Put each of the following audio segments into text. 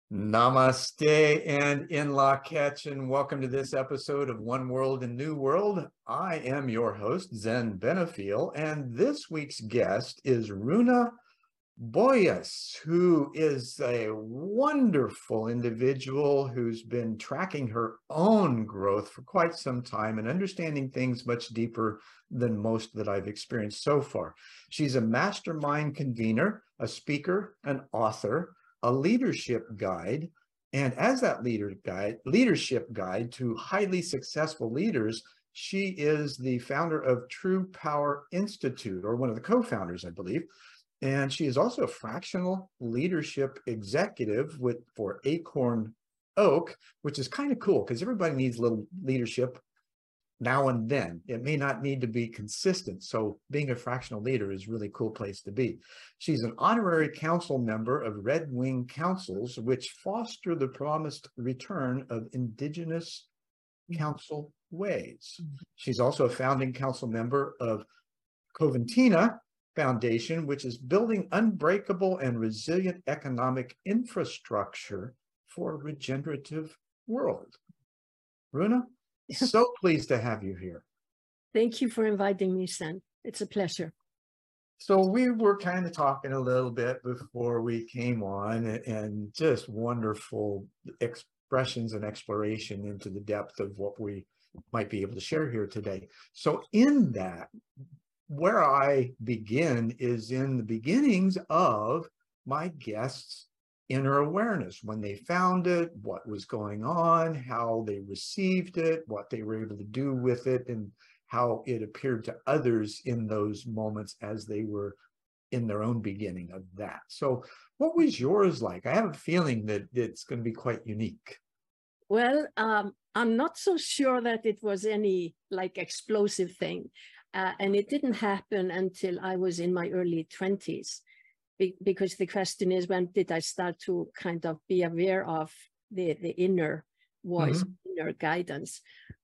Namaste and in Lak'ech, and welcome to this episode of One World and New World. I am your host, Zen Benefiel, and this week's guest is Runa Boyes, who is a wonderful individual who's been tracking her own growth for quite some time and understanding things much deeper than most that I've experienced so far. She's a mastermind convener, a speaker, an author, a leadership guide, and as that leadership guide to highly successful leaders, she is the founder of True Power Institute, or one of the co-founders, I believe. And she is also a fractional leadership executive for Acorn Oak, which is kind of cool because everybody needs a little leadership now and then. It may not need to be consistent. So being a fractional leader is a really cool place to be. She's an honorary council member of Red Wing Councils, which foster the promised return of Indigenous council ways. She's also a founding council member of Coventina Foundation, which is building unbreakable and resilient economic infrastructure for a regenerative world. Runa, so pleased to have you here. Thank you for inviting me, Zen. It's a pleasure. So we were kind of talking a little bit before we came on, and just wonderful expressions and exploration into the depth of what we might be able to share here today. So in that, where I begin is in the beginnings of my guests' inner awareness, when they found it, what was going on, how they received it, what they were able to do with it, and how it appeared to others in those moments as they were in their own beginning of that. So what was yours like? I have a feeling that it's going to be quite unique. Well, I'm not so sure that it was any like explosive thing. And it didn't happen until I was in my early 20s, because the question is, when did I start to kind of be aware of the inner voice, inner guidance?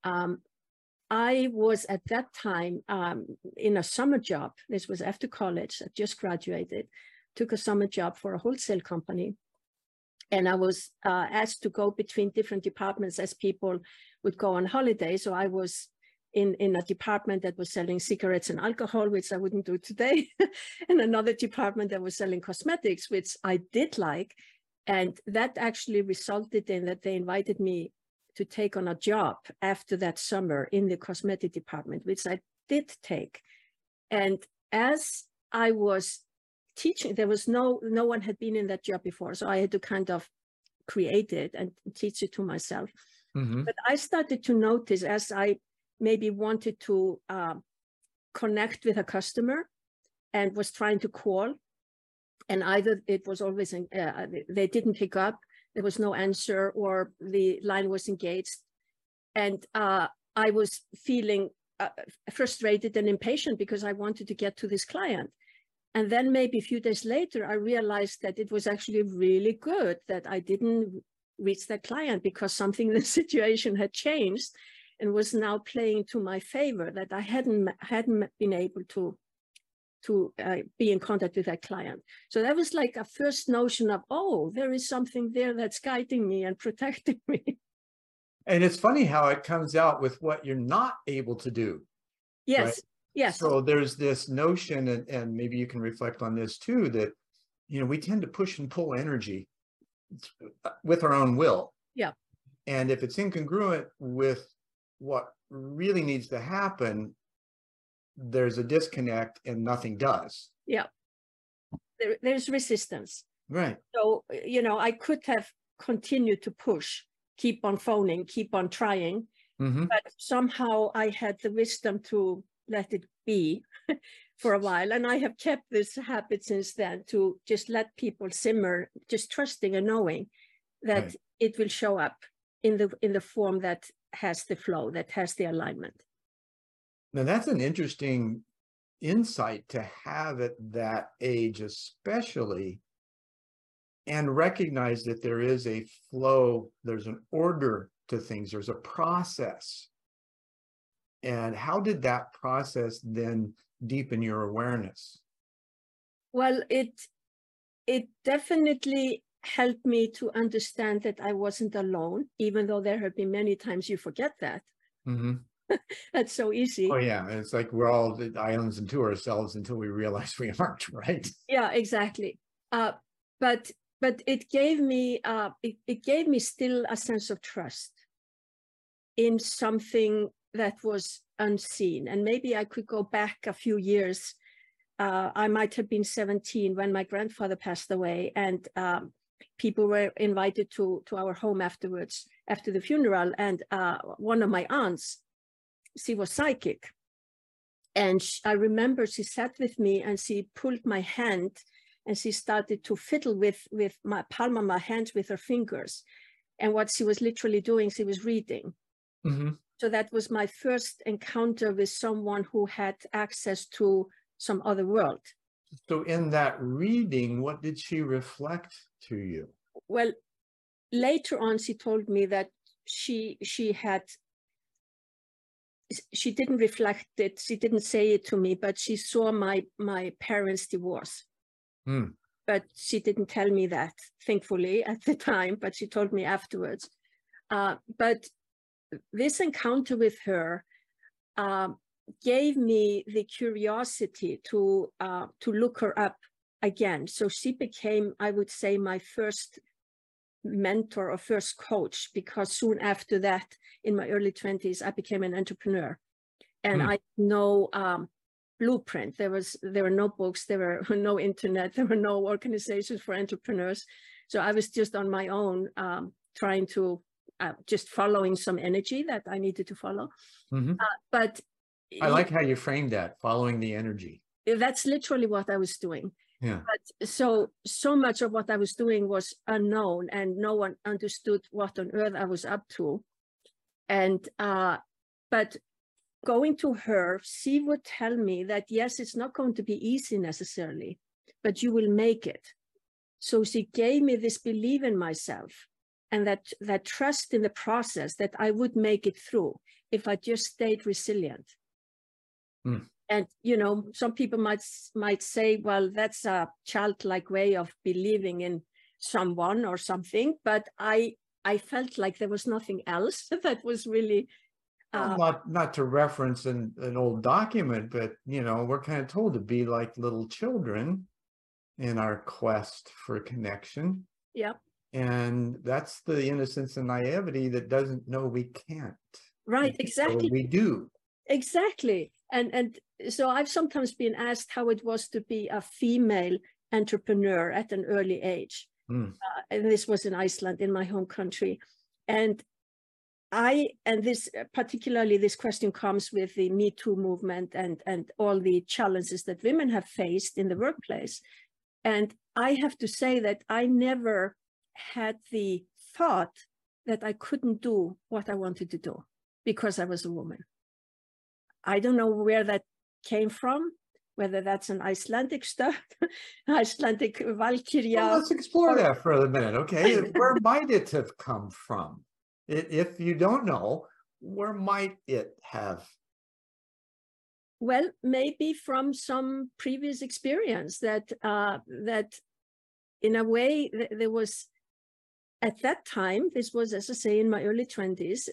I was at that time in a summer job. This was after college. I just graduated, took a summer job for a wholesale company. And I was asked to go between different departments as people would go on holiday. So I was in a department that was selling cigarettes and alcohol, which I wouldn't do today, and another department that was selling cosmetics, which I did like. And that actually resulted in that they invited me to take on a job after that summer in the cosmetic department, which I did take. And as I was teaching, there was no one had been in that job before, so I had to kind of create it and teach it to myself. But I started to notice, as I maybe wanted to connect with a customer and was trying to call, and either it was always they didn't pick up, there was no answer, or the line was engaged, and I was feeling frustrated and impatient because I wanted to get to this client. And then maybe a few days later, I realized that it was actually really good that I didn't reach that client, because something in the situation had changed and was now playing to my favor, that I hadn't been able to be in contact with that client. So that was like a first notion of, oh, there is something there that's guiding me and protecting me. And it's funny how it comes out with what you're not able to do. Yes, right? yes. So there's this notion, and maybe you can reflect on this too, that, we tend to push and pull energy with our own will. Yeah. And if it's incongruent with what really needs to happen, there's a disconnect and nothing does. Yeah. There's resistance. Right. So, I could have continued to push, keep on phoning, keep on trying, but somehow I had the wisdom to let it be for a while. And I have kept this habit since then, to just let people simmer, just trusting and knowing that it will show up in the form that has the flow, that has the alignment. Now that's an interesting insight to have at that age, especially, and recognize that there is a flow, there's an order to things, there's a process. And how did that process then deepen your awareness? Well, it definitely helped me to understand that I wasn't alone, even though there have been many times you forget that. Mm-hmm. That's so easy. Oh yeah, it's like we're all the islands unto ourselves until we realize we aren't, right? Yeah, exactly. But it gave me it gave me still a sense of trust in something that was unseen. And maybe I could go back a few years. I might have been 17 when my grandfather passed away, and people were invited to our home afterwards, after the funeral. And one of my aunts, she was psychic. And I remember she sat with me and she pulled my hand and she started to fiddle with my palm of my hand with her fingers. And what she was literally doing, she was reading. Mm-hmm. So that was my first encounter with someone who had access to some other world. So in that reading, what did she reflect to you? Well, later on, she told me that she didn't reflect it. She didn't say it to me, but she saw my parents' divorce. Mm. But she didn't tell me that, thankfully, at the time, but she told me afterwards. But this encounter with her gave me the curiosity to look her up again. So she became, I would say, my first mentor or first coach, because soon after that, in my early 20s, I became an entrepreneur. And I know blueprint. There were no books, there were no internet, there were no organizations for entrepreneurs. So I was just on my own, trying to just following some energy that I needed to follow. Mm-hmm. But I like how you framed that, following the energy. That's literally what I was doing. Yeah. But so much of what I was doing was unknown, and no one understood what on earth I was up to. And but going to her, she would tell me that, yes, it's not going to be easy necessarily, but you will make it. So she gave me this belief in myself and that trust in the process that I would make it through if I just stayed resilient. Mm. And, you know, some people might say, well, that's a childlike way of believing in someone or something. But I felt like there was nothing else that was really... Well, not to reference an old document, but, you know, we're kind of told to be like little children in our quest for connection. Yeah. And that's the innocence and naivety that doesn't know we can't. Right, exactly. So we do. Exactly. And so I've sometimes been asked how it was to be a female entrepreneur at an early age. And this was in Iceland, in my home country. And this particularly, this question comes with the Me Too movement and all the challenges that women have faced in the workplace. And I have to say that I never had the thought that I couldn't do what I wanted to do because I was a woman. I don't know where that came from, whether that's an Icelandic stuff, Icelandic Valkyria. Well, let's explore that for a minute, okay? Where might it have come from? If you don't know, where might it have? Well, maybe from some previous experience that in a way there was, at that time, this was, as I say, in my early 20s,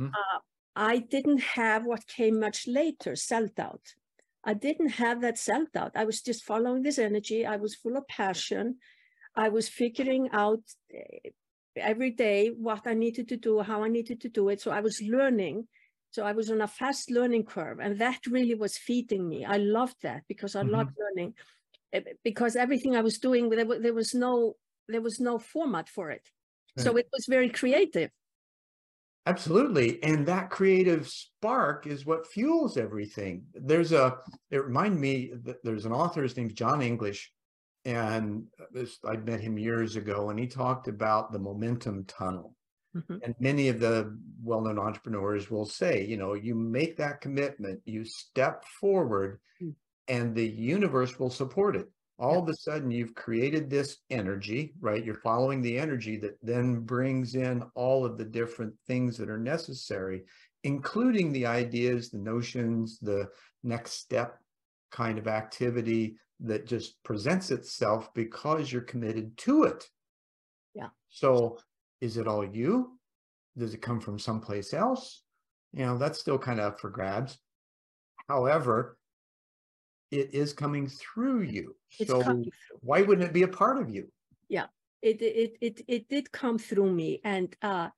I didn't have what came much later, self-doubt. I didn't have that self-doubt. I was just following this energy. I was full of passion. I was figuring out every day what I needed to do, how I needed to do it. So I was learning. So I was on a fast learning curve, and that really was feeding me. I loved that because I loved learning, because everything I was doing, there was no format for it. Right. So it was very creative. Absolutely. And that creative spark is what fuels everything. It reminded me that there's an author, his name's John English, and I met him years ago, and he talked about the momentum tunnel. And many of the well-known entrepreneurs will say, you know, you make that commitment, you step forward, and the universe will support it. All of a sudden, you've created this energy, right? You're following the energy that then brings in all of the different things that are necessary, including the ideas, the notions, the next step kind of activity that just presents itself because you're committed to it. So is it all you? Does it come from someplace else? That's still kind of up for grabs. However, it is coming through you. It's So coming through. why wouldn't it be a part of you? Yeah, it did come through me. And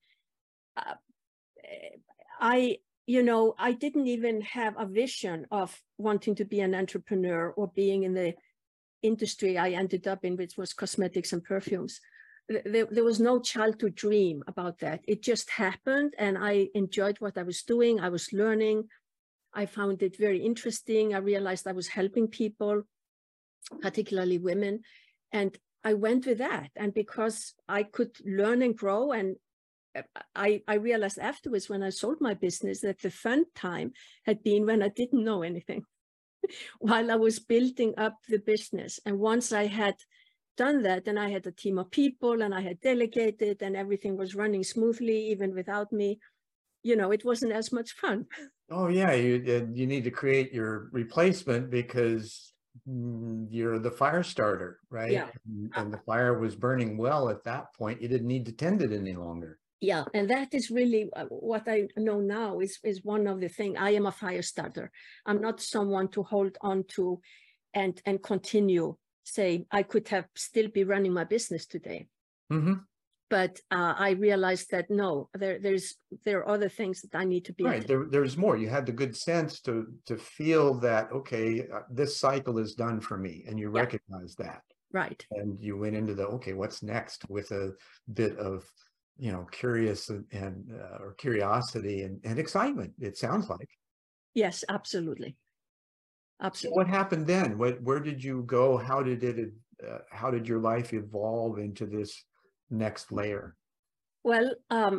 I didn't even have a vision of wanting to be an entrepreneur or being in the industry I ended up in, which was cosmetics and perfumes. There was no childhood dream about that. It just happened, and I enjoyed what I was doing. I was learning. I found it very interesting. I realized I was helping people, particularly women, and I went with that. And because I could learn and grow, and I realized afterwards when I sold my business that the fun time had been when I didn't know anything while I was building up the business. And once I had done that, and I had a team of people and I had delegated and everything was running smoothly, even without me, it wasn't as much fun. Oh yeah, you need to create your replacement because you're the fire starter, right? Yeah. And the fire was burning well at that point. You didn't need to tend it any longer. Yeah, and that is really what I know now is one of the things. I am a fire starter. I'm not someone to hold on to and continue. Say, I could have still be running my business today. Mm-hmm. But I realized that no, there are other things that I need to be. Right, there's more. You had the good sense to feel that, okay, this cycle is done for me, and you recognize that. Right. And you went into the, okay, what's next, with a bit of, curious and or curiosity and excitement, it sounds like. Yes, absolutely. Absolutely. So what happened then? Where did you go? How did your life evolve into this next layer? Well,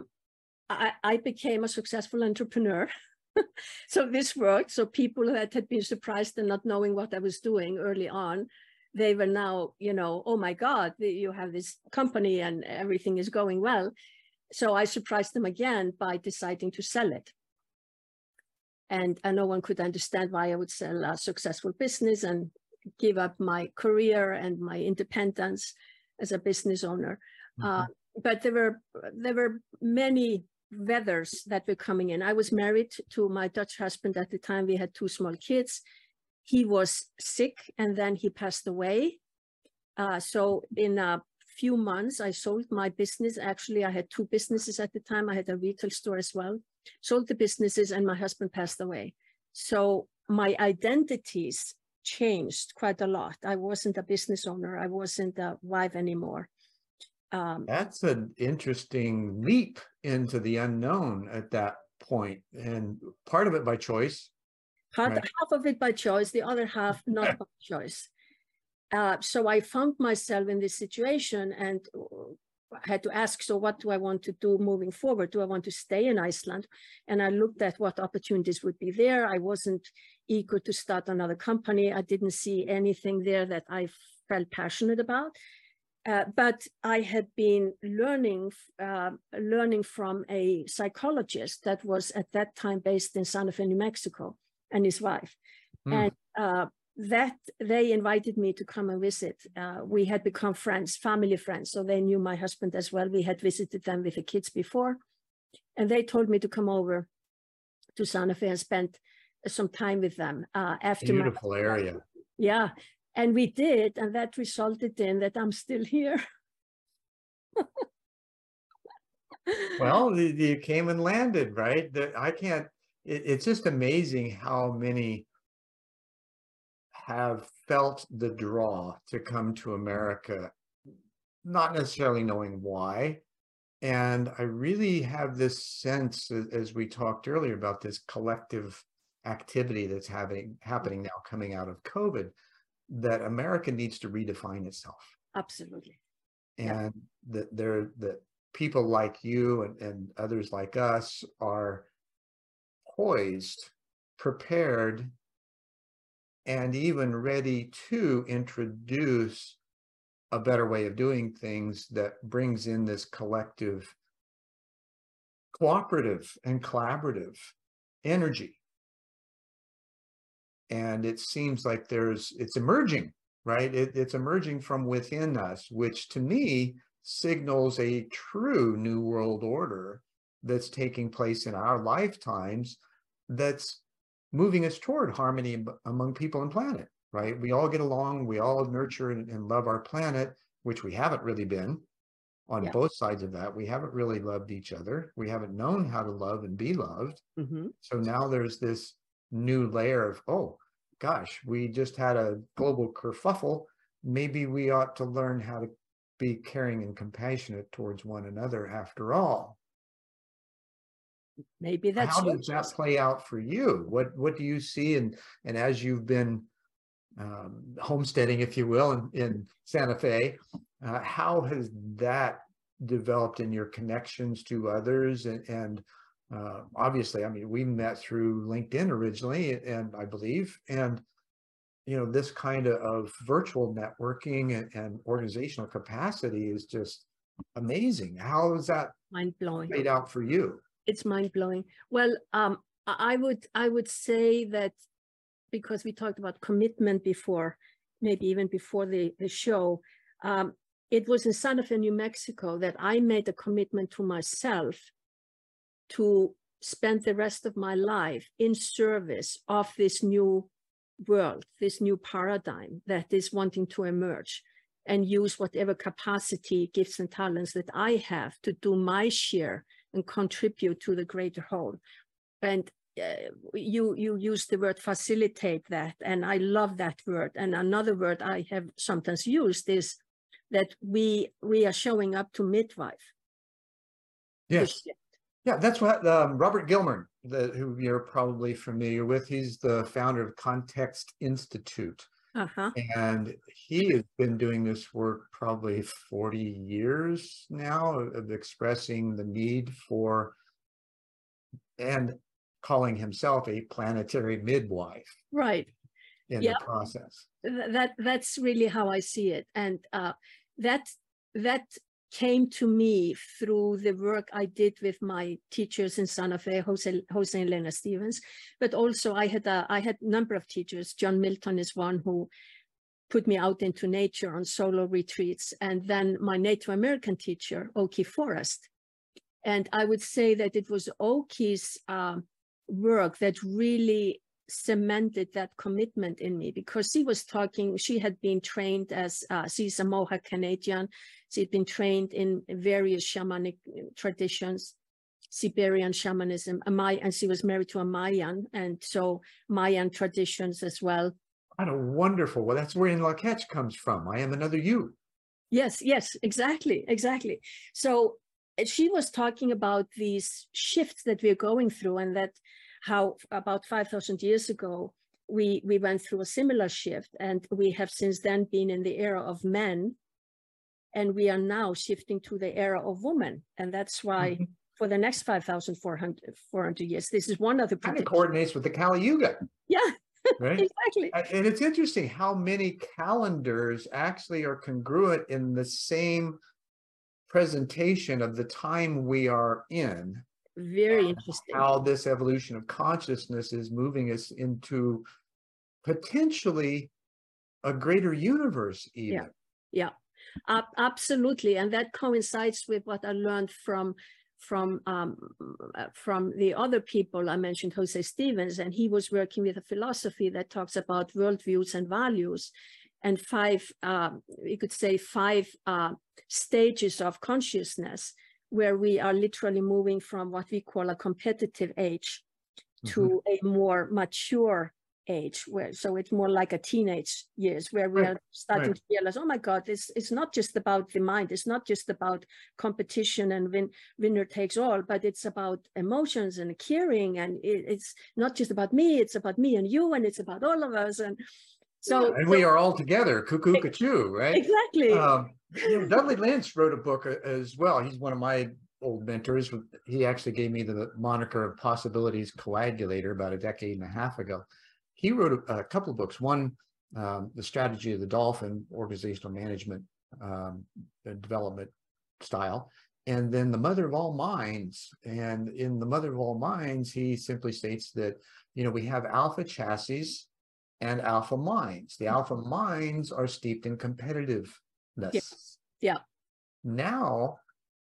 I became a successful entrepreneur. So this worked. So people that had been surprised and not knowing what I was doing early on, they were now, oh my God, you have this company and everything is going well. So I surprised them again by deciding to sell it. And no one could understand why I would sell a successful business and give up my career and my independence as a business owner. Mm-hmm. But there were many weathers that were coming in. I was married to my Dutch husband at the time. We had 2 small kids. He was sick and then he passed away. So in a few months, I sold my business. Actually, I had 2 businesses at the time. I had a retail store as well. Sold the businesses and my husband passed away. So my identities changed quite a lot. I wasn't a business owner. I wasn't a wife anymore. That's an interesting leap into the unknown at that point, and part of it by choice. Half of it by choice, the other half not by choice. So I found myself in this situation and had to ask, so what do I want to do moving forward? Do I want to stay in Iceland? And I looked at what opportunities would be there. I wasn't eager to start another company. I didn't see anything there that I felt passionate about. But I had been learning from a psychologist that was at that time based in Santa Fe, New Mexico, and his wife. And that they invited me to come and visit. We had become friends, family friends. So they knew my husband as well. We had visited them with the kids before. And they told me to come over to Santa Fe and spend some time with them. After Beautiful area. Yeah. And we did, and that resulted in that I'm still here. Well, you came and landed, right? It's just amazing how many have felt the draw to come to America, not necessarily knowing why. And I really have this sense, as we talked earlier, about this collective activity that's happening now coming out of COVID, that America needs to redefine itself. Absolutely. And that people like you and others like us are poised, prepared, and even ready to introduce a better way of doing things that brings in this collective, cooperative and collaborative energy. And it seems like it's emerging, right? It's emerging from within us, which to me signals a true new world order that's taking place in our lifetimes, that's moving us toward harmony among people and planet, right? We all get along, we all nurture and love our planet, which we haven't really been on Yeah. both sides of that. We haven't really loved each other. We haven't known how to love and be loved. So now there's this new layer of, oh gosh, we just had a global kerfuffle. Maybe we ought to learn how to be caring and compassionate towards one another after all. Maybe that's how does that play out for you? What do you see? And as you've been homesteading, if you will, in Santa Fe, how has that developed in your connections to others? And obviously, I mean, we met through LinkedIn originally, and I believe, and you know, this kind of virtual networking and organizational capacity is just amazing. How is that mind-blowing. Played out for you? It's mind-blowing. Well, I would say that, because we talked about commitment before, maybe even before the show, it was in Santa Fe, New Mexico, that I made a commitment to myself to spend the rest of my life in service of this new world, this new paradigm that is wanting to emerge, and use whatever capacity, gifts, and talents that I have to do my share and contribute to the greater whole. And you use the word facilitate that, and I love that word. And another word I have sometimes used is that we are showing up to midwife. Yes. Yeah, that's what Robert Gilman, who you're probably familiar with, he's the founder of Context Institute. And he has been doing this work probably 40 years now, of expressing the need for, and calling himself a planetary midwife. Right. In the process. That's really how I see it. And that came to me through the work I did with my teachers in Santa Fe, Jose and Lena Stevens, but also I had a number of teachers. John Milton is one who put me out into nature on solo retreats, and then my Native American teacher, Oki Forrest. And I would say that it was Oki's work that really cemented that commitment in me, because she had been trained as, she's a Mohawk Canadian. She'd been trained in various shamanic traditions, Siberian shamanism, and she was married to a Mayan, and so Mayan traditions as well. What a wonderful, well, that's where In Lak'ech comes from. I am another you. Yes, exactly. So she was talking about these shifts that we're going through, and that how about 5,000 years ago, we went through a similar shift, and we have since then been in the era of men, and we are now shifting to the era of women. And that's why for the next 5,400 years, this is one of the kind of coordinates with the Kali Yuga. Yeah, right? Exactly. And it's interesting how many calendars actually are congruent in the same presentation of the time we are in. Very interesting. How this evolution of consciousness is moving us into potentially a greater universe even. Yeah, absolutely. And that coincides with what I learned from the other people I mentioned, Jose Stevens, and he was working with a philosophy that talks about worldviews and values, and we could say five stages of consciousness, where we are literally moving from what we call a competitive age to a more mature age, so it's more like a teenage years, where we are starting to realize, oh my God, it's not just about the mind, it's not just about competition and winner takes all, but it's about emotions and caring, and it's not just about me, it's about me and you, and it's about all of us. And so, and we are all together, cuckoo, cuckoo, right? Exactly. Dudley Lynch wrote a book as well. He's one of my old mentors. He actually gave me the moniker of Possibilities Coagulator about a decade and a half ago. He wrote a couple of books. One, The Strategy of the Dolphin, organizational management development style, and then The Mother of All Minds. And in The Mother of All Minds, he simply states that, we have alpha chassis and alpha minds. The alpha minds are steeped in competitiveness. Yeah. Now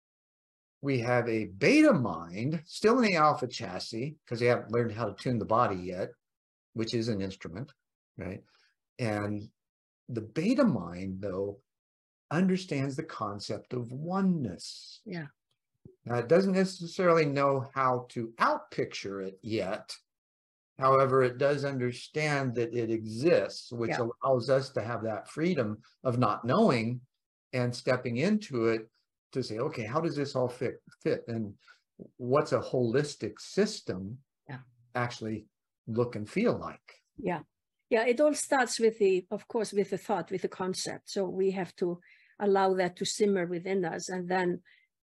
we have a beta mind, still in the alpha chassis, because they haven't learned how to tune the body yet, which is an instrument, right? And the beta mind, though, understands the concept of oneness. Yeah. Now, it doesn't necessarily know how to outpicture it yet. However, it does understand that it exists, which allows us to have that freedom of not knowing and stepping into it to say, okay, how does this all fit? And what's a holistic system actually look and feel like? Yeah. Yeah, it all starts with of course, with the thought, with the concept. So we have to allow that to simmer within us and then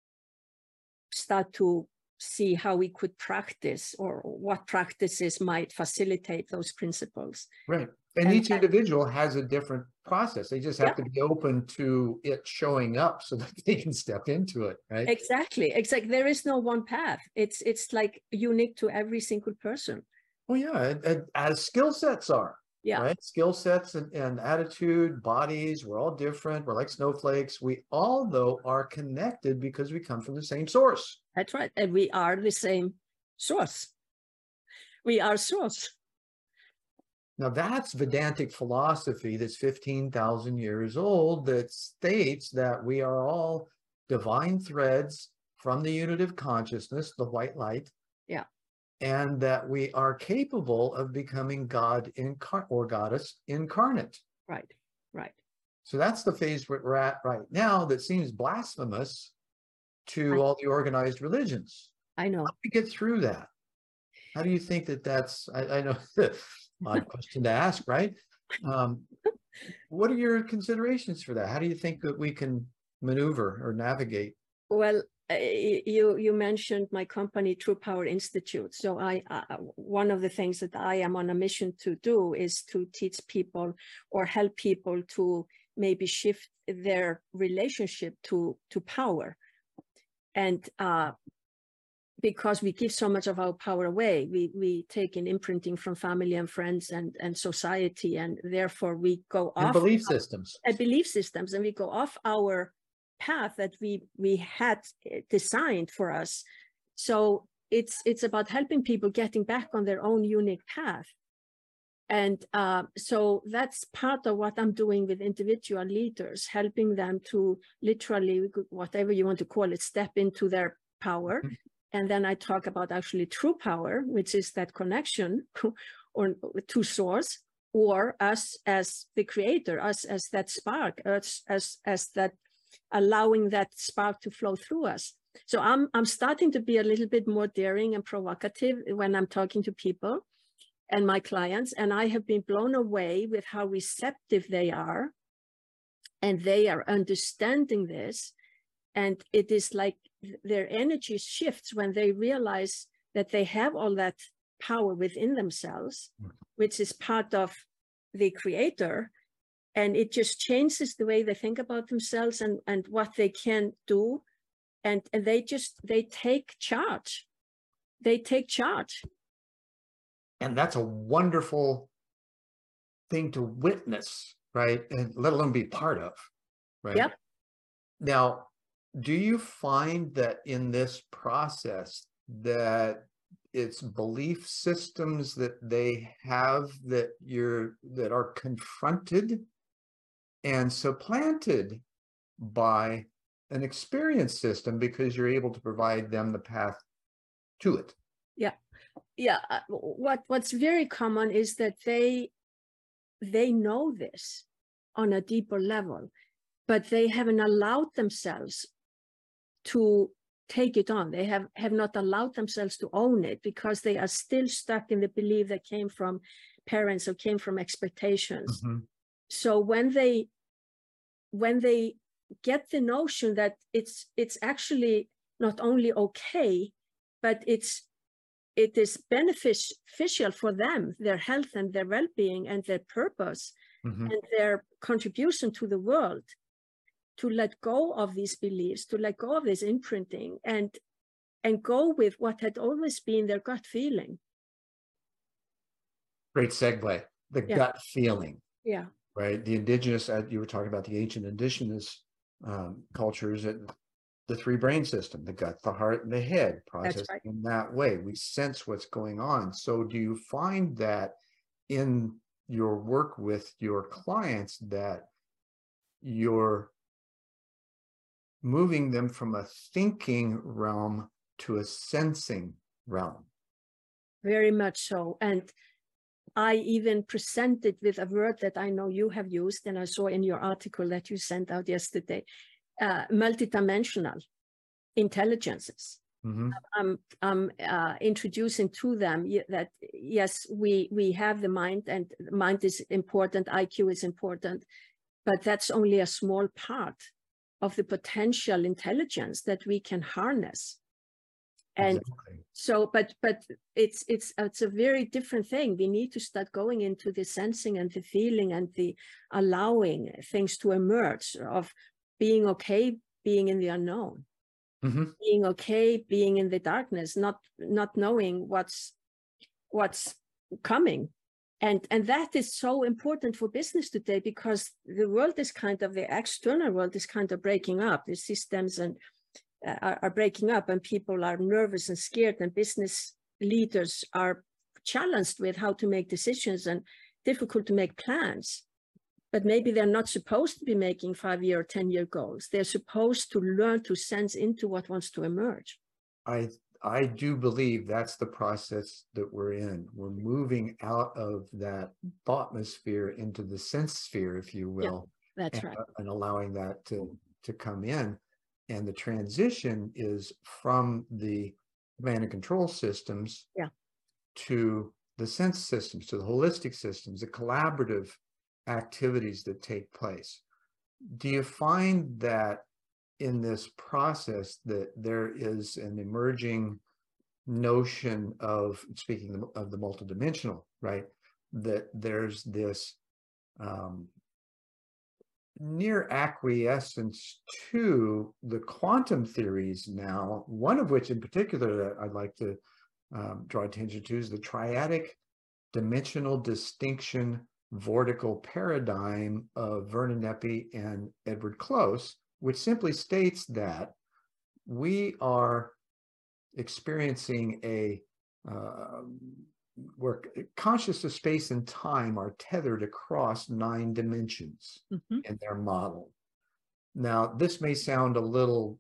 start to see how we could practice or what practices might facilitate those principles. Right. And each individual has a different process. They just have to be open to it showing up so that they can step into it, right? Exactly. There is no one path. It's like unique to every single person. Well, yeah, as skill sets are. Yeah. Right. Skill sets and attitude, bodies, we're all different. We're like snowflakes. We all, though, are connected because we come from the same source. That's right. And we are the same source. We are source. Now, that's Vedantic philosophy that's 15,000 years old that states that we are all divine threads from the unitive consciousness, the white light. Yeah. And that we are capable of becoming God or goddess incarnate. Right, right. So that's the phase we're at right now that seems blasphemous to all the organized religions. I know. How do we get through that? How do you think that's, I know, odd question to ask, right? What are your considerations for that? How do you think that we can maneuver or navigate? Well, you mentioned my company, True Power Institute. So one of the things that I am on a mission to do is to teach people or help people to maybe shift their relationship to power. And because we give so much of our power away, we take an imprinting from family and friends and society, and therefore we go off belief systems. Belief systems, and we go off our path that we had designed for us. So it's about helping people getting back on their own unique path. And so that's part of what I'm doing with individual leaders, helping them to literally, whatever you want to call it, step into their power. Mm-hmm. And then I talk about actually true power, which is that connection or to source, or us as the creator, us as that spark, us as that allowing that spark to flow through us. So I'm starting to be a little bit more daring and provocative when I'm talking to people and my clients, and I have been blown away with how receptive they are, and they are understanding this, and it is like their energy shifts when they realize that they have all that power within themselves, which is part of the creator. And it just changes the way they think about themselves and what they can do. And they take charge. They take charge. And that's a wonderful thing to witness, right? And let alone be part of, right? Yep. Now, do you find that in this process that it's belief systems that they have that are confronted and supplanted by an experience system because you're able to provide them the path to it? Yeah. Yeah. What's very common is that they know this on a deeper level, but they haven't allowed themselves to take it on. They have not allowed themselves to own it because they are still stuck in the belief that came from parents or came from expectations. Mm-hmm. So when they get the notion that it's actually not only okay, but it is beneficial for them, their health and their well-being and their purpose, mm-hmm. and their contribution to the world, to let go of these beliefs, to let go of this imprinting and go with what had always been their gut feeling. Great segue, the gut feeling. Yeah. Right. The indigenous, you were talking about the ancient indigenous cultures, the three brain system, the gut, the heart, and the head, processed right. in that way. We sense what's going on. So do you find that in your work with your clients that you're moving them from a thinking realm to a sensing realm? Very much so. And I even presented with a word that I know you have used, and I saw in your article that you sent out yesterday, multidimensional intelligences. I'm introducing to them that, yes, we have the mind, and mind is important, IQ is important, but that's only a small part of the potential intelligence that we can harness. And exactly. so, but it's a very different thing. We need to start going into the sensing and the feeling and the allowing things to emerge, of being okay, being in the unknown, being okay, being in the darkness, not knowing what's coming. And that is so important for business today, because the world is kind of, the external world is kind of breaking up. The systems and are breaking up, and people are nervous and scared, and business leaders are challenged with how to make decisions and difficult to make plans. But maybe they're not supposed to be making 5-year or 10-year goals. They're supposed to learn to sense into what wants to emerge. I do believe that's the process that we're in. We're moving out of that thoughtmosphere into the sense sphere, if you will. Yeah, that's right. And allowing that to come in. And the transition is from the command and control systems to the sense systems, to the holistic systems, the collaborative activities that take place. Do you find that in this process that there is an emerging notion of, speaking of the multidimensional, right, that there's this near acquiescence to the quantum theories now, one of which in particular that I'd like to draw attention to is the triadic dimensional distinction vortical paradigm of Vernon Eppy and Edward Close, which simply states that we are experiencing where conscious of space and time are tethered across 9 dimensions in their model. Now, this may sound a little,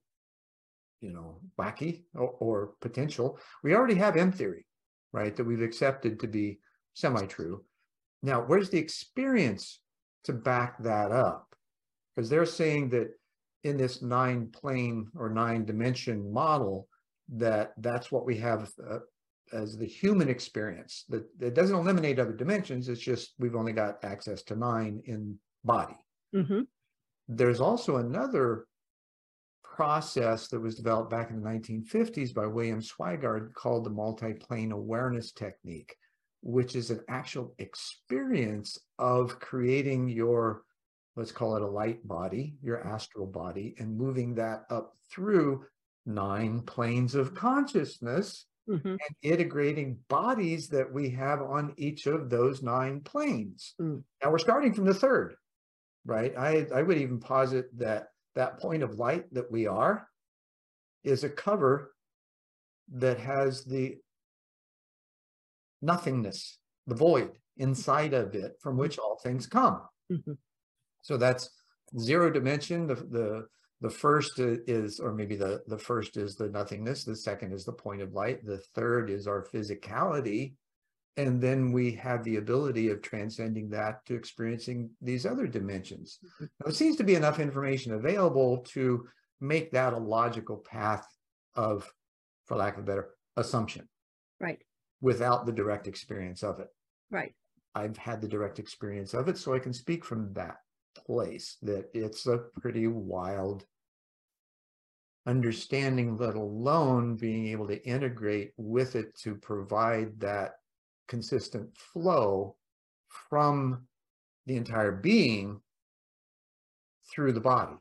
wacky or potential. We already have M theory, right, that we've accepted to be semi-true. Now, where's the experience to back that up? Because they're saying that in this 9-plane or 9-dimension model, that's what we have as the human experience. That it doesn't eliminate other dimensions. It's just we've only got access to 9 in body. There's also another process that was developed back in the 1950s by William Swigard called the multi-plane awareness technique, which is an actual experience of creating your, let's call it a light body, your astral body, and moving that up through 9 planes of consciousness and integrating bodies that we have on each of those 9 planes. Now we're starting from the 3rd, right? I would even posit that point of light that we are is a cover that has the nothingness, the void inside of it from which all things come. So that's 0 dimension. The first is, or maybe the first is the nothingness. The second is the point of light. The third is our physicality. And then we have the ability of transcending that to experiencing these other dimensions. Now, there seems to be enough information available to make that a logical path of, for lack of a better, assumption. Right. Without the direct experience of it. Right. I've had the direct experience of it, so I can speak from that place that it's a pretty wild understanding, let alone being able to integrate with it to provide that consistent flow from the entire being through the body,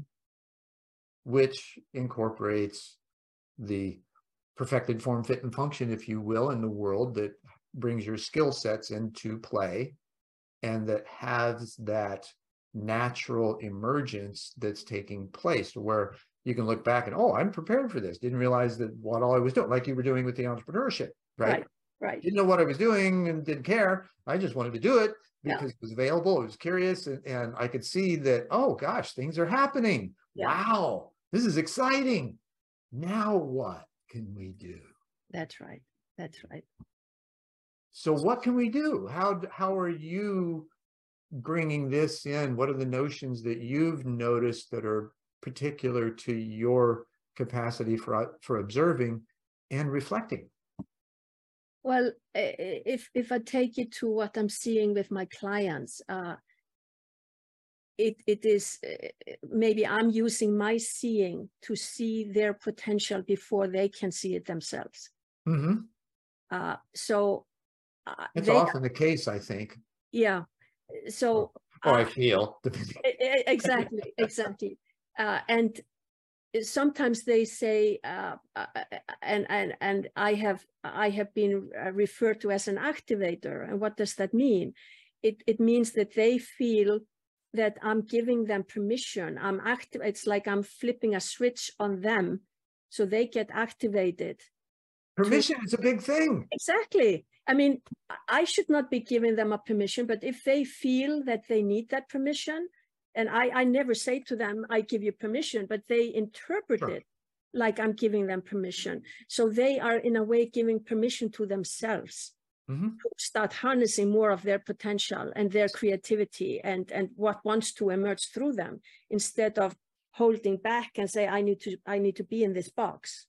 which incorporates the perfected form, fit, and function, if you will, in the world that brings your skill sets into play and that has that natural emergence that's taking place, where you can look back and, oh, I'm prepared for this. Didn't realize that what all I was doing, like you were doing with the entrepreneurship, right? Right. Didn't know what I was doing and didn't care. I just wanted to do it because it was available. I was curious, and I could see that, oh gosh, things are happening. Yeah. Wow, this is exciting. Now what can we do? That's right. That's right. So what can we do? How are you bringing this in? What are the notions that you've noticed that are particular to your capacity for observing and reflecting? Well, if I take it to what I'm seeing with my clients, it is maybe I'm using my seeing to see their potential before they can see it themselves. Mm-hmm. So it's often the case, I think. Yeah. So I feel exactly. And sometimes they say, and I have been referred to as an activator. And what does that mean? It means that they feel that I'm giving them permission. It's like I'm flipping a switch on them, so they get activated. Permission is a big thing. Exactly. I mean, I should not be giving them a permission, but if they feel that they need that permission, and I never say to them, I give you permission, but they interpret it like I'm giving them permission. So they are in a way giving permission to themselves to start harnessing more of their potential and their creativity and what wants to emerge through them, instead of holding back and say, I need to be in this box.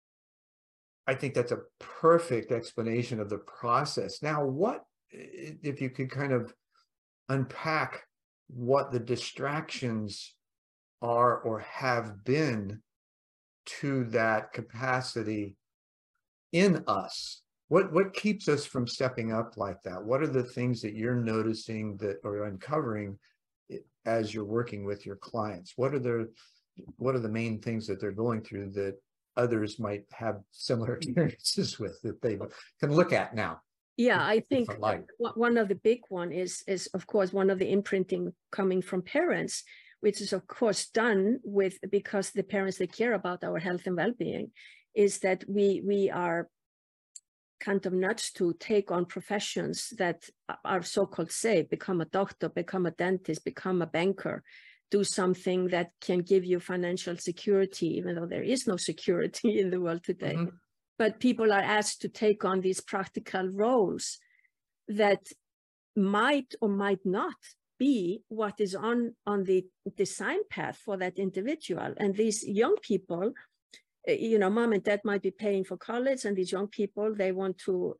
I think that's a perfect explanation of the process. Now, what if you could kind of unpack what the distractions are or have been to that capacity in us? What keeps us from stepping up like that? What are the things that you're noticing that are uncovering as you're working with your clients? What are the main things that they're going through that others might have similar experiences with, that they can look at now? Yeah, I think one of the big one is of course one of the imprinting coming from parents, which is of course done because the parents, they care about our health and well-being, is that we are kind of nudged to take on professions that are so-called safe, become a doctor, become a dentist, become a banker, do something that can give you financial security, even though there is no security in the world today. But people are asked to take on these practical roles that might or might not be what is on the design path for that individual. And these young people, mom and dad might be paying for college, and these young people, they want to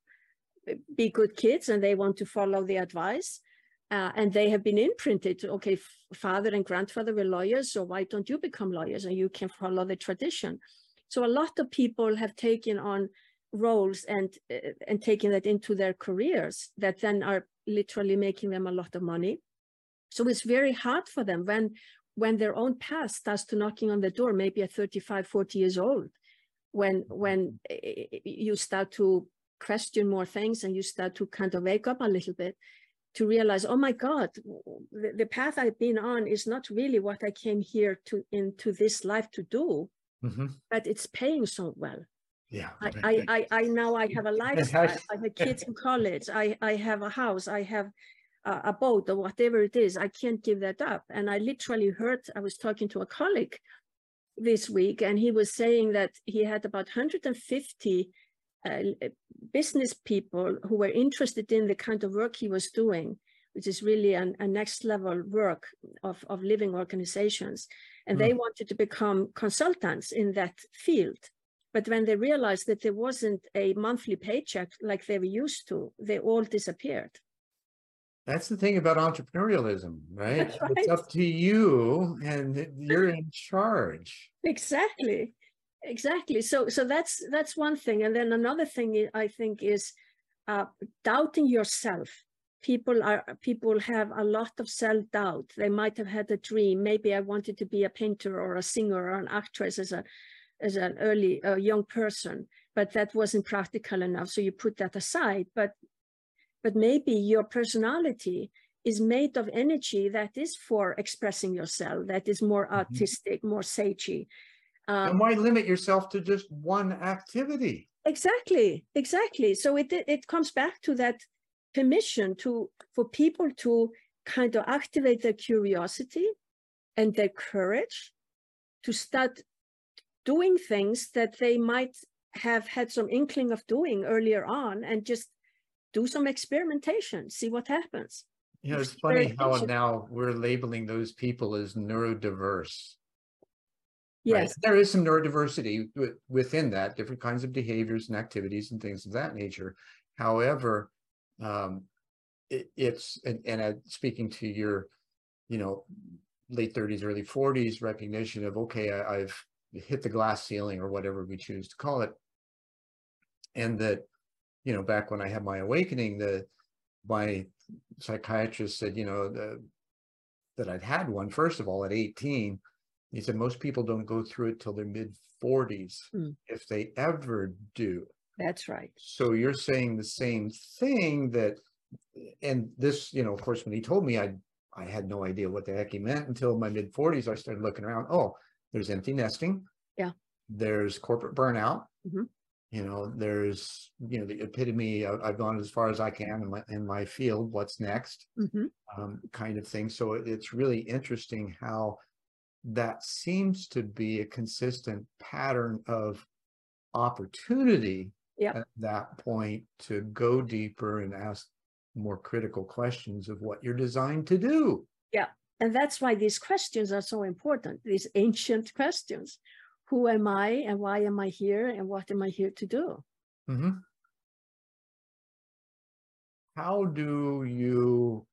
be good kids and they want to follow the advice. And they have been imprinted, okay, father and grandfather were lawyers, so why don't you become lawyers and you can follow the tradition? So a lot of people have taken on roles and taken that into their careers that then are literally making them a lot of money. So it's very hard for them when their own past starts to knocking on the door, maybe at 35, 40 years old, when you start to question more things and you start to kind of wake up a little bit to realize, oh my God, the path I've been on is not really what I came here into this life to do, but it's paying so well. Yeah. I now I have a lifestyle, I have kids in college, I have a house, I have a boat or whatever it is. I can't give that up. And I literally I was talking to a colleague this week, and he was saying that he had about 150 business people who were interested in the kind of work he was doing, which is really a next level work of living organizations. And they wanted to become consultants in that field. But when they realized that there wasn't a monthly paycheck like they were used to, they all disappeared. That's the thing about entrepreneurialism, right? That's right. It's up to you and you're in charge. Exactly. So that's one thing. And then another thing I think is doubting yourself. People have a lot of self-doubt. They might have had a dream. Maybe I wanted to be a painter or a singer or an actress as an early young person, but that wasn't practical enough. So you put that aside. But maybe your personality is made of energy that is for expressing yourself, that is more artistic, more sagey. And why limit yourself to just one activity? Exactly. So it comes back to that permission for people to kind of activate their curiosity and their courage to start doing things that they might have had some inkling of doing earlier on, and just do some experimentation, see what happens. You know, it's funny how now we're labeling those people as neurodiverse. Yes. Right? There is some neurodiversity within that, different kinds of behaviors and activities and things of that nature. However, speaking to your, late 30s, early 40s recognition of, okay, I've hit the glass ceiling, or whatever we choose to call it. And that, back when I had my awakening, my psychiatrist said, that I'd had one, first of all, at 18. He said, most people don't go through it till their mid-40s, if they ever do. That's right. So you're saying the same thing, and this, of course, when he told me, I had no idea what the heck he meant until my mid-40s. I started looking around. Oh, there's empty nesting. Yeah. There's corporate burnout. There's, the epitome of, I've gone as far as I can in my field. What's next? Kind of thing. So it's really interesting how that seems to be a consistent pattern of opportunity at that point to go deeper and ask more critical questions of what you're designed to do. Yeah. And that's why these questions are so important, these ancient questions. Who am I, and why am I here, and what am I here to do? How do you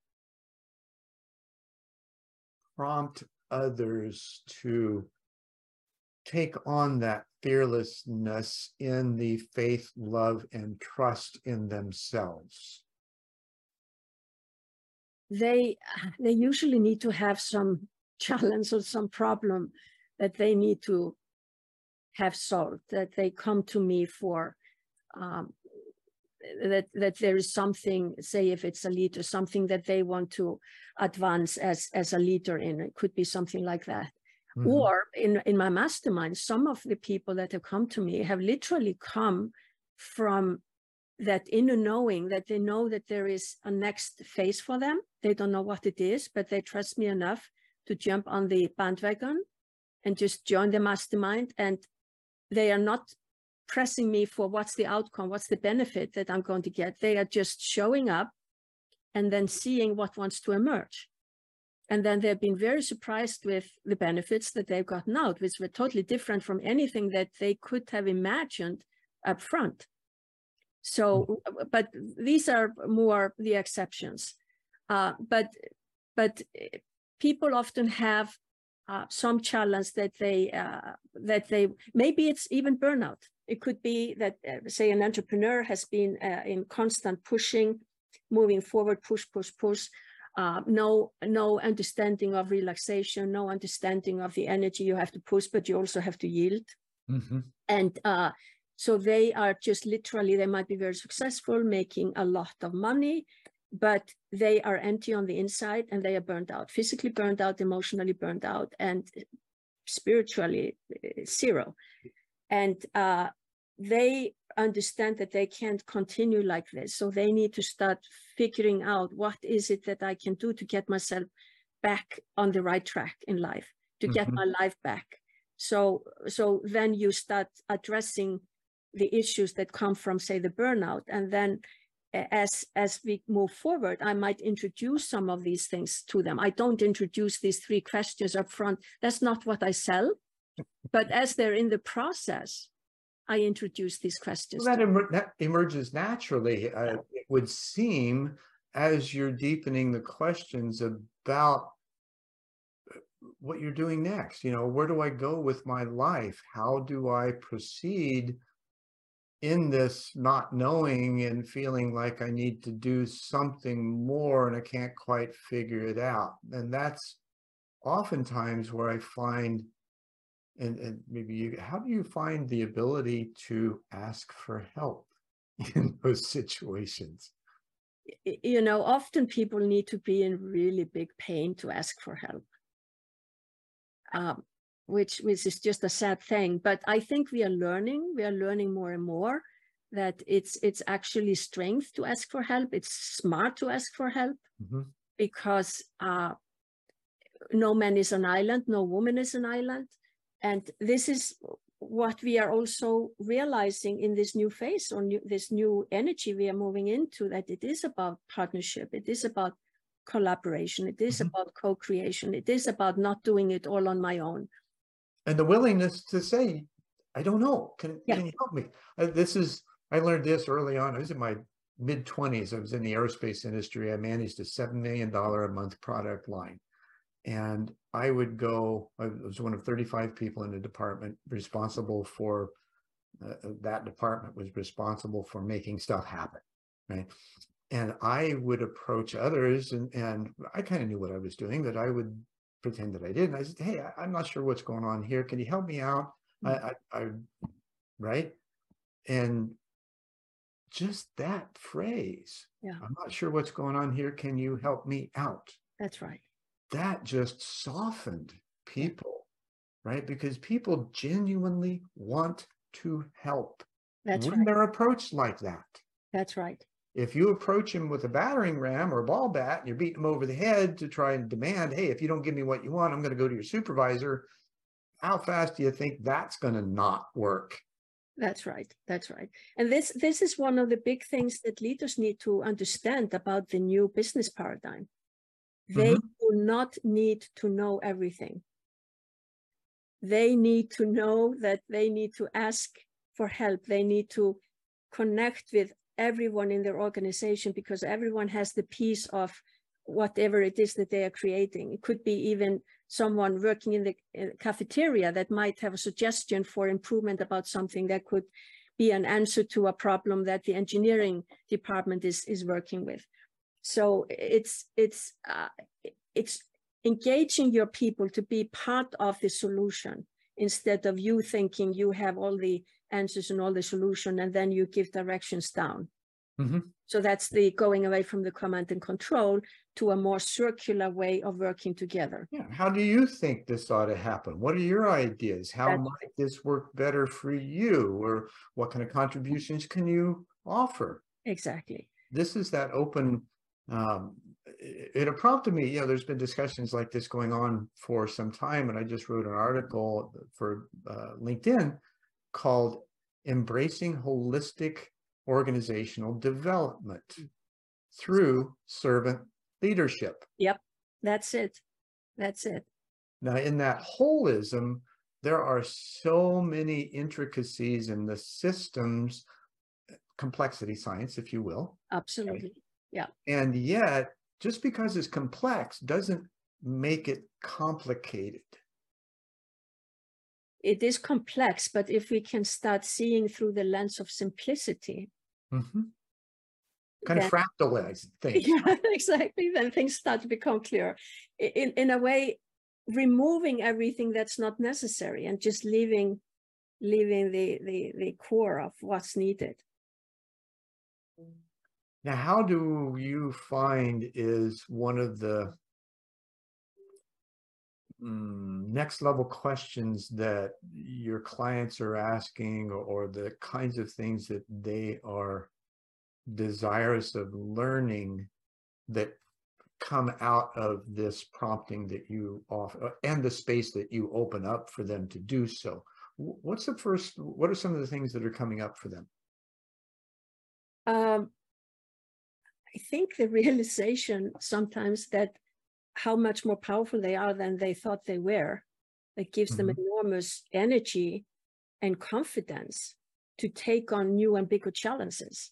prompt others to take on that fearlessness in the faith, love, and trust in themselves? They usually need to have some challenge or some problem that they need to have solved, that they come to me for, that there is something, say if it's a leader, something that they want to advance as a leader in. It could be something like that. Or in my mastermind, some of the people that have come to me have literally come from that inner knowing, that they know that there is a next phase for them. They don't know what it is, but they trust me enough to jump on the bandwagon and just join the mastermind. And they are not pressing me for what's the outcome, what's the benefit that I'm going to get. They are just showing up and then seeing what wants to emerge. And then they've been very surprised with the benefits that they've gotten out, which were totally different from anything that they could have imagined up front. So, but these are more the exceptions. But people often have some challenge that they maybe it's even burnout. It could be that, say, an entrepreneur has been in constant pushing, moving forward, push, no understanding of relaxation, no understanding of the energy you have to push, but you also have to yield. And so they are just literally, they might be very successful, making a lot of money, but they are empty on the inside, and they are burned out, physically burned out, emotionally burned out, and spiritually zero. And they understand that they can't continue like this. So they need to start figuring out, what is it that I can do to get myself back on the right track in life, to get my life back. So then you start addressing the issues that come from, say, the burnout. And then as we move forward, I might introduce some of these things to them. I don't introduce these 3 questions up front. That's not what I sell. But as they're in the process, I introduce these questions. Well, that emerges naturally, it would seem, as you're deepening the questions about what you're doing next. Where do I go with my life? How do I proceed in this not knowing and feeling like I need to do something more and I can't quite figure it out? And that's oftentimes where I find, and maybe how do you find the ability to ask for help in those situations? you know, often people need to be in really big pain to ask for help, which is just a sad thing. But I think we are learning more and more that it's actually strength to ask for help. It's smart to ask for help, because no man is an island, no woman is an island. And this is what we are also realizing in this new phase, or this new energy we are moving into, that it is about partnership, it is about collaboration, it is about co-creation, it is about not doing it all on my own. And the willingness to say, I don't know, can you help me? I learned this early on. I was in my mid-20s. I was in the aerospace industry. I managed a $7 million a month product line. And I would go, I was one of 35 people in the department responsible for, that department was responsible for making stuff happen, right? And I would approach others, and I kind of knew what I was doing, that I would pretend that I did. And I said, hey, I'm not sure what's going on here. Can you help me out? Right? And just that phrase, I'm not sure what's going on here. Can you help me out? That's right. That just softened people, right? Because people genuinely want to help. That's when they're approached like that. That's right. If you approach him with a battering ram or a ball bat, and you're beating him over the head to try and demand, hey, if you don't give me what you want, I'm going to go to your supervisor. How fast do you think that's going to not work? That's right. That's right. And this is one of the big things that leaders need to understand about the new business paradigm. They do not need to know everything. They need to know that they need to ask for help. They need to connect with everyone in their organization, because everyone has the piece of whatever it is that they are creating. It could be even someone working in the cafeteria that might have a suggestion for improvement about something that could be an answer to a problem that the engineering department is working with. So it's engaging your people to be part of the solution, instead of you thinking you have all the answers and all the solution, and then you give directions down. So that's the going away from the command and control to a more circular way of working together. Yeah. How do you think this ought to happen? What are your ideas? How might this work better for you? Or what kind of contributions can you offer? Exactly. This is that open, it prompted me, there's been discussions like this going on for some time. And I just wrote an article for LinkedIn called Embracing Holistic Organizational Development Through Servant Leadership. Yep, that's it. That's it. Now, in that holism, there are so many intricacies in the systems, complexity science, if you will. Absolutely. Right? Yeah. And yet, just because it's complex doesn't make it complicated. It is complex, but if we can start seeing through the lens of simplicity, kind of fractalize things. Yeah, exactly. Then things start to become clear. In a way, removing everything that's not necessary and just leaving the core of what's needed. Now, how do you find is one of the next level questions that your clients are asking, or the kinds of things that they are desirous of learning that come out of this prompting that you offer, and the space that you open up for them to do so? What are some of the things that are coming up for them? I think the realization sometimes that how much more powerful they are than they thought they were, that gives them enormous energy and confidence to take on new and bigger challenges.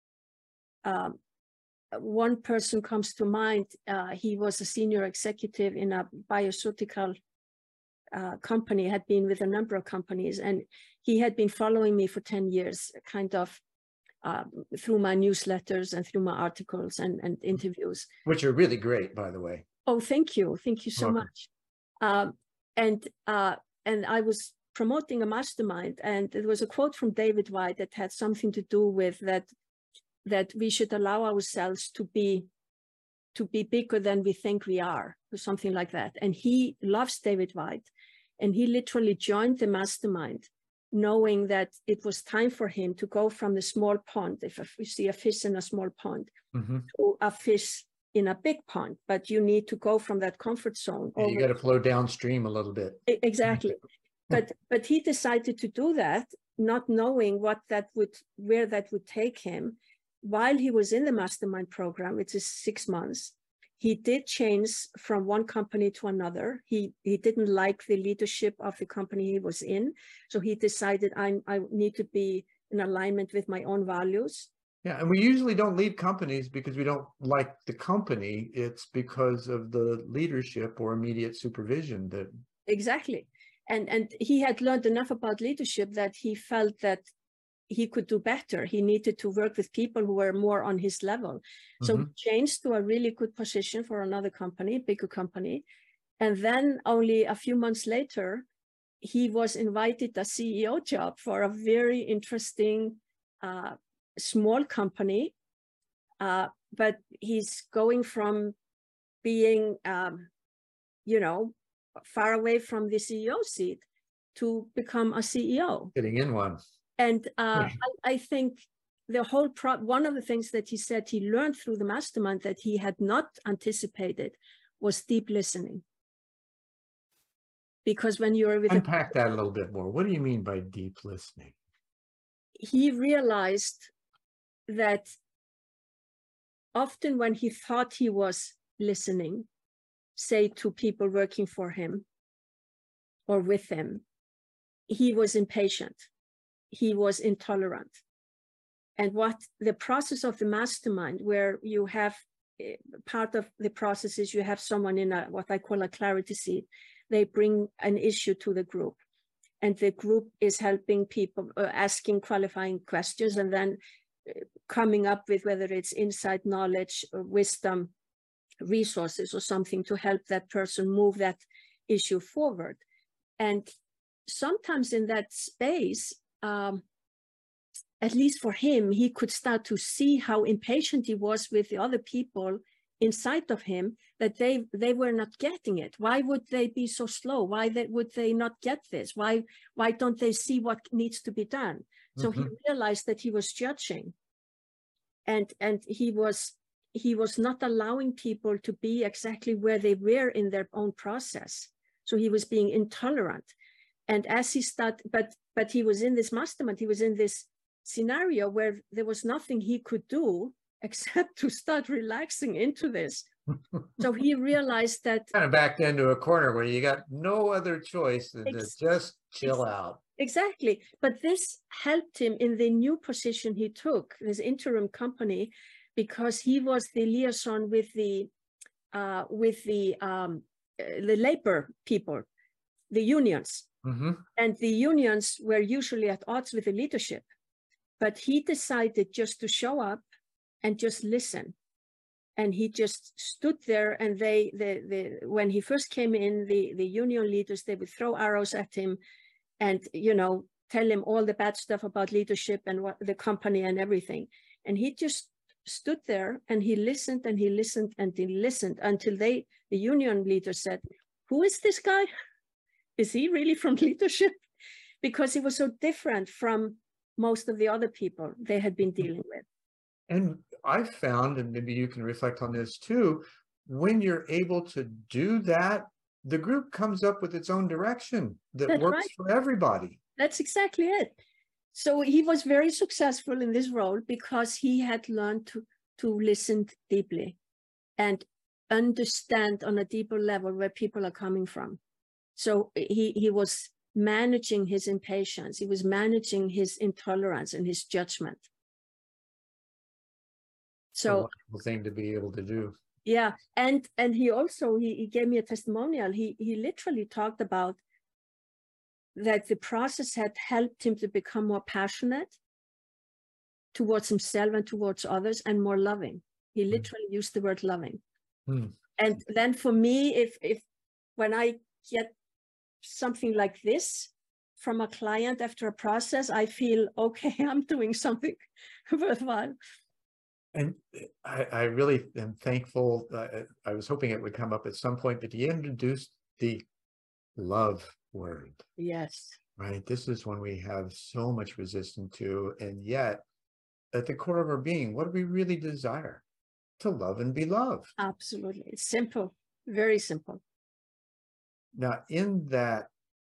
One person comes to mind. He was a senior executive in a bioceutical company, had been with a number of companies, and he had been following me for 10 years, kind of through my newsletters and through my articles and interviews. Which are really great, by the way. Oh, thank you. Thank you so much. And I was promoting a mastermind, and there was a quote from David White that had something to do with that that we should allow ourselves to be bigger than we think we are, or something like that. And he loves David White, and he literally joined the mastermind, knowing that it was time for him to go from the small pond, if you see a fish in a small pond, to a fish in a big pond. But you need to go from that comfort zone. You got to flow downstream a little bit. Exactly. But he decided to do that, not knowing where that would take him. While he was in the mastermind program, which is 6 months, he did change from one company to another. He didn't like the leadership of the company he was in. So he decided, I need to be in alignment with my own values. Yeah, and we usually don't leave companies because we don't like the company. It's because of the leadership or immediate supervision that... Exactly. And he had learned enough about leadership that he felt that he could do better. He needed to work with people who were more on his level. So he changed to a really good position for another company, bigger company. And then only a few months later, he was invited a CEO job for a very interesting small company. But he's going from being, far away from the CEO seat to become a CEO. Getting in one. And I think the whole one of the things that he said he learned through the mastermind that he had not anticipated was deep listening. Because when you're with... Unpack that a little bit more. What do you mean by deep listening? He realized that often when he thought he was listening, say to people working for him or with him, he was impatient. He was intolerant. And what the process of the mastermind, where you have part of the process is you have someone in what I call a clarity seat. They bring an issue to the group, and the group is helping people, asking qualifying questions, and then coming up with whether it's insight, knowledge, or wisdom, resources, or something to help that person move that issue forward. And sometimes in that space, at least for him, he could start to see how impatient he was with the other people inside of him, that they were not getting it. Why would they be so slow? Why would they not get this? Why don't they see what needs to be done? So he realized that he was judging, and he was not allowing people to be exactly where they were in their own process. So he was being intolerant. And as he started, but he was in this mastermind, he was in this scenario where there was nothing he could do except to start relaxing into this. So he realized that... Kind of backed into a corner where you got no other choice than to just chill out. Exactly. But this helped him in the new position he took, this interim company, because he was the liaison with the labor people, the unions. And the unions were usually at odds with the leadership. But he decided just to show up and just listen. And he just stood there, and when he first came in, the union leaders, they would throw arrows at him and, tell him all the bad stuff about leadership and what the company and everything. And he just stood there and he listened and he listened and he listened until the union leader said, "Who is this guy? Is he really from leadership?" Because he was so different from most of the other people they had been dealing with. And I found, and maybe you can reflect on this too, when you're able to do that, the group comes up with its own direction that works for everybody. That's exactly it. So he was very successful in this role because he had learned to listen deeply and understand on a deeper level where people are coming from. So he was managing his impatience. He was managing his intolerance and his judgment. So, a wonderful thing to be able to do. Yeah, and he also he gave me a testimonial. He literally talked about that the process had helped him to become more passionate towards himself and towards others, and more loving. He literally used the word loving. And then for me, if when I get something like this from a client after a process, I feel, okay, I'm doing something worthwhile. And I really am thankful. I was hoping it would come up at some point, but you introduced the love word, Yes, right? This is one we have so much resistance to, and yet at the core of our being, what do we really desire? To love and be loved. absolutely. It's simple, very simple. Now, in that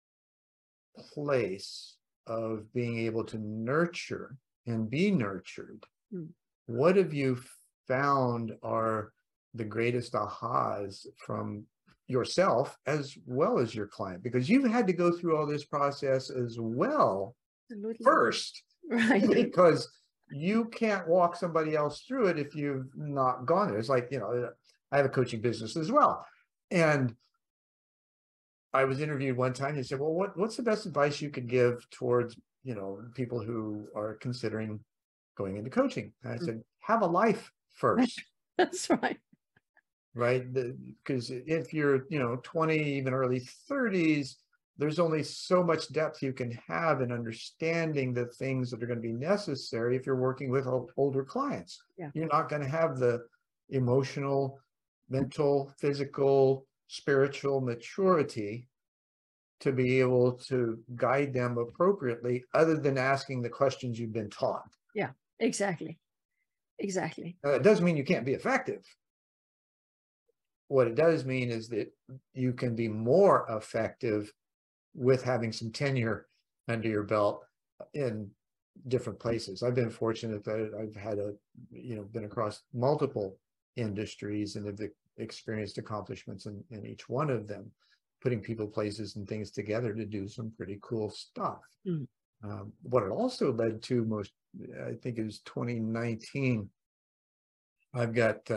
place of being able to nurture and be nurtured, what have you found are the greatest ahas from yourself as well as your client? Because you've had to go through all this process as well Absolutely. first, Right. because you can't walk somebody else through it if you've not gone there. It's like, you know, I have a coaching business as well. And I was interviewed one time, and he said, well, what's the best advice you could give towards, you know, people who are considering going into coaching? And I said, have a life first. That's right. Right? Because if you're, you know, 20, even early 30s, there's only so much depth you can have in understanding the things that are going to be necessary if you're working with older clients. Yeah. You're not going to have the emotional, mental, physical, spiritual maturity to be able to guide them appropriately, other than asking the questions you've been taught. Yeah, exactly. Exactly. It doesn't mean you can't be effective. What it does mean is that you can be more effective with having some tenure under your belt in different places. I've been fortunate that I've had been across multiple industries and have experienced accomplishments in each one of them, putting people, places, and things together to do some pretty cool stuff. What it also led to I think it was 2019. I've got,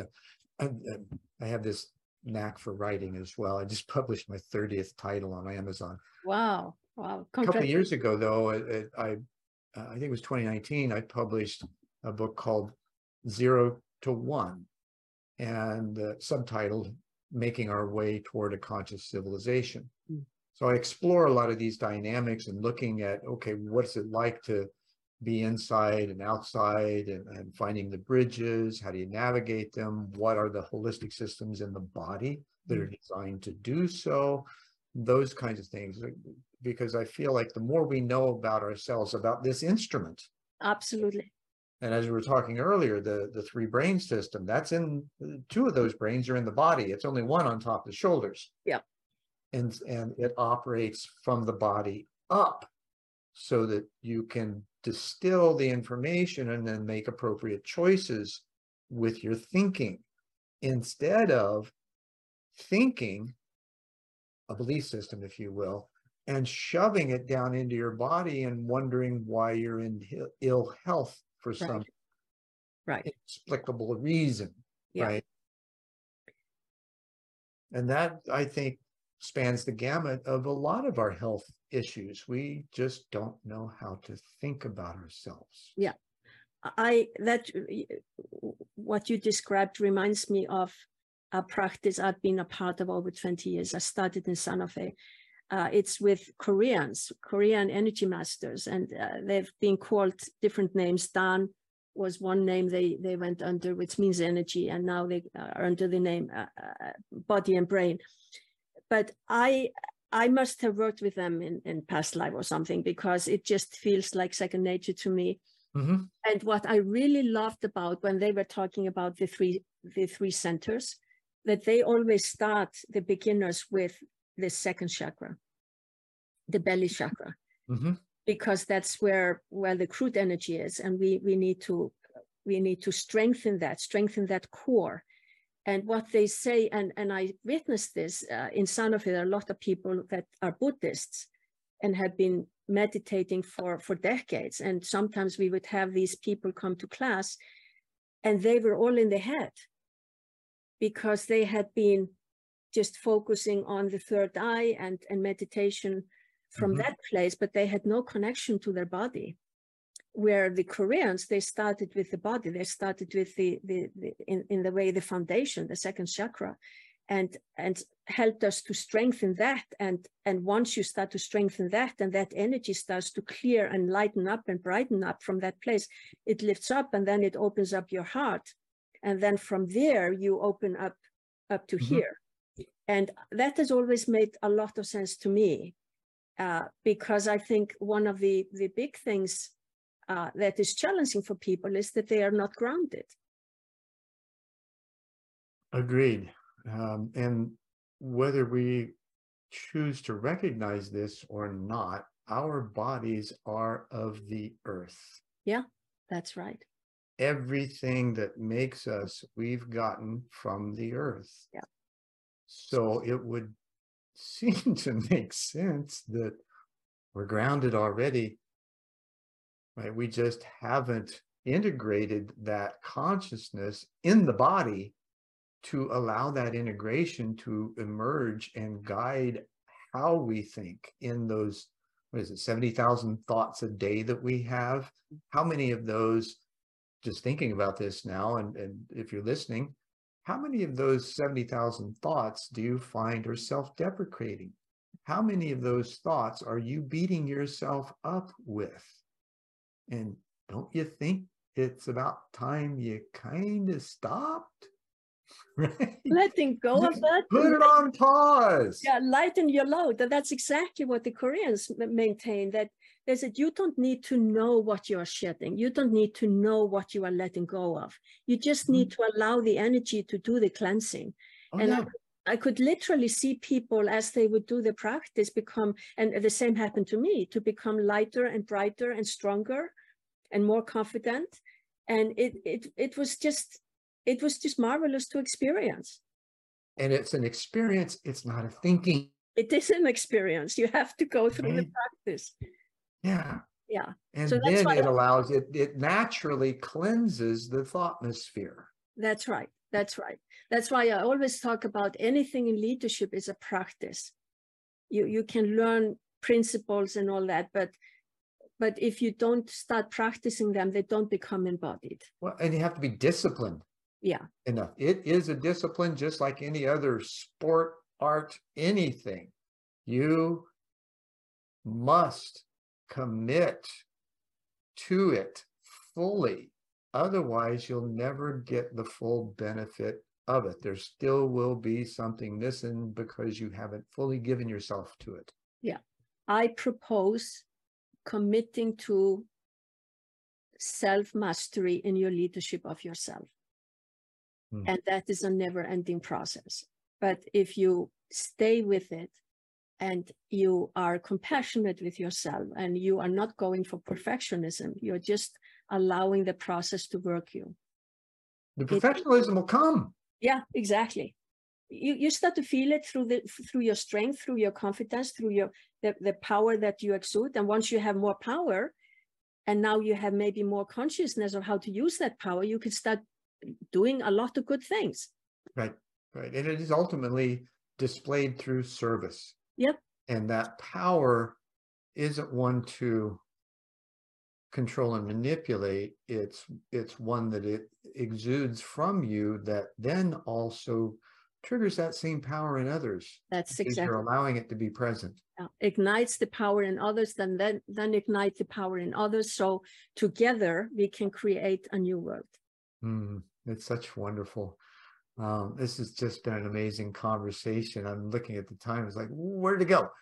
I have this knack for writing as well. I just published my 30th title on Amazon. Wow. Wow. A couple of years ago, though, I think it was 2019, I published a book called 0 to 1, and subtitled Making Our Way Toward a Conscious Civilization. So I explore a lot of these dynamics and looking at, okay, what's it like to be inside and outside, and finding the bridges. How do you navigate them? What are the holistic systems in the body that are designed to do so? Those kinds of things, because I feel like the more we know about ourselves, about this instrument. Absolutely. And as we were talking earlier, the three brain system, that's in, two of those brains are in the body. It's only one on top of the shoulders. Yeah. And it operates from the body up, so that you can distill the information and then make appropriate choices with your thinking, instead of thinking a belief system, if you will, and shoving it down into your body and wondering why you're in ill health for some inexplicable reason. Yeah. Right. And that, I think, spans the gamut of a lot of our health issues. We just don't know how to think about ourselves. Yeah. What you described reminds me of a practice I've been a part of over 20 years. I started in Santa Fe. It's with Korean energy masters, and they've been called different names. Dan was one name they went under, which means energy, and now they are under the name body and brain. But I must have worked with them in past life or something, because it just feels like second nature to me. And what I really loved about when they were talking about the three centers, that they always start the beginners with the second chakra, the belly chakra, because that's where the crude energy is, and we need to strengthen that core. And what they say, and I witnessed this in Santa Fe, there are a lot of people that are Buddhists and have been meditating for decades. And sometimes we would have these people come to class, and they were all in the head, because they had been just focusing on the third eye and meditation from that place, but they had no connection to their body. Where the Koreans, they started with the body, they started with in the way, the foundation, the second chakra, and helped us to strengthen that. And once you start to strengthen that, and that energy starts to clear and lighten up and brighten up from that place, it lifts up, and then it opens up your heart. And then from there, you open up to here. And that has always made a lot of sense to me, because I think one of the big things that is challenging for people is that they are not grounded. Agreed. And whether we choose to recognize this or not, our bodies are of the earth. Yeah, that's right. Everything that makes us, we've gotten from the earth. Yeah. So it would seem to make sense that we're grounded already, right? We just haven't integrated that consciousness in the body to allow that integration to emerge and guide how we think in those, 70,000 thoughts a day that we have. How many of those, just thinking about this now, and if you're listening, how many of those 70,000 thoughts do you find are self-deprecating? How many of those thoughts are you beating yourself up with? And don't you think it's about time you kind of stopped? Right? Letting go of that. Put it on pause. Yeah, lighten your load. That's exactly what the Koreans maintain, that they said you don't need to know what you are shedding. You don't need to know what you are letting go of. You just need to allow the energy to do the cleansing. I could literally see people as they would do the practice become, and the same happened to me, to become lighter and brighter and stronger and more confident. And it was just marvelous to experience. And it's an experience. It's not a thinking. It is an experience. You have to go through the practice. Yeah. Yeah. And so then it allows it naturally cleanses the thoughtmosphere. That's right. That's right. That's why I always talk about anything in leadership is a practice. You can learn principles and all that, but if you don't start practicing them, they don't become embodied. Well, and you have to be disciplined. Yeah. Enough. It is a discipline, just like any other sport, art, anything. You must commit to it fully. Otherwise, you'll never get the full benefit of it. There still will be something missing because you haven't fully given yourself to it. Yeah. I propose committing to self-mastery in your leadership of yourself. And that is a never-ending process. But if you stay with it and you are compassionate with yourself and you are not going for perfectionism, you're just allowing the process to work you. The professionalism will come. Yeah, exactly. You start to feel it through your strength, through your confidence, through the power that you exude. And once you have more power, and now you have maybe more consciousness of how to use that power, you can start doing a lot of good things. Right, right. And it is ultimately displayed through service. Yep. And that power isn't one to control and manipulate. It's one that it exudes from you that then also triggers that same power in others. That's exactly. You're allowing it to be present. Ignites the power in others, then ignite the power in others. So together we can create a new world. It's such wonderful. This has just been an amazing conversation. I'm looking at the time. It's like, where to go?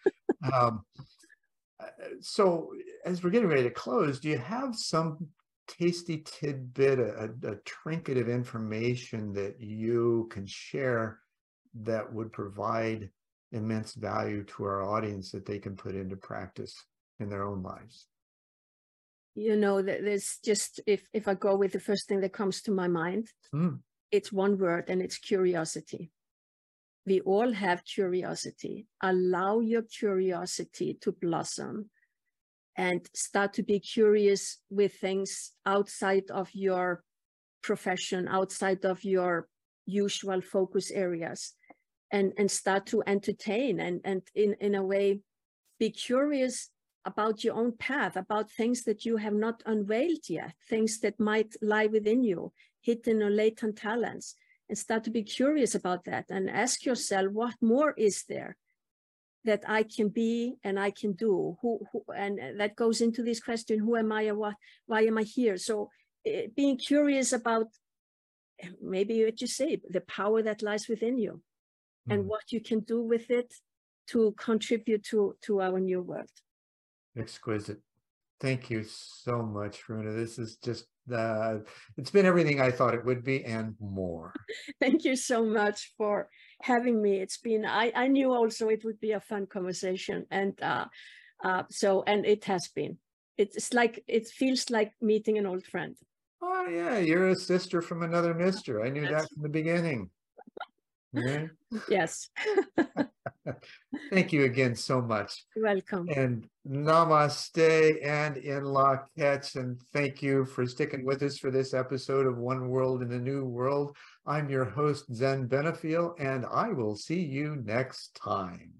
So as we're getting ready to close, do you have some tasty tidbit, a trinket of information that you can share that would provide immense value to our audience that they can put into practice in their own lives? You know, there's just, if I go with the first thing that comes to my mind, it's one word, and it's curiosity. We all have curiosity. Allow your curiosity to blossom and start to be curious with things outside of your profession, outside of your usual focus areas, and start to entertain and in a way, be curious about your own path, about things that you have not unveiled yet, things that might lie within you, hidden or latent talents. and start to be curious about that and ask yourself, what more is there that I can be and I can do? And that goes into this question, who am I and why am I here? So being curious about maybe what you say, the power that lies within you and what you can do with it to contribute to our new world. Exquisite. Thank you so much, Runa. This is just, it's been everything I thought it would be and more. Thank you so much for having me. It's been, I knew also it would be a fun conversation. And and it has been. It's like, it feels like meeting an old friend. Oh yeah, you're a sister from another mister. I knew that from the beginning. Yeah. Yes. Thank you again so much. You're welcome. And namaste and in la catch. And thank you for sticking with us for this episode of One World in a New World. I'm your host, Zen Benefiel, and I will see you next time.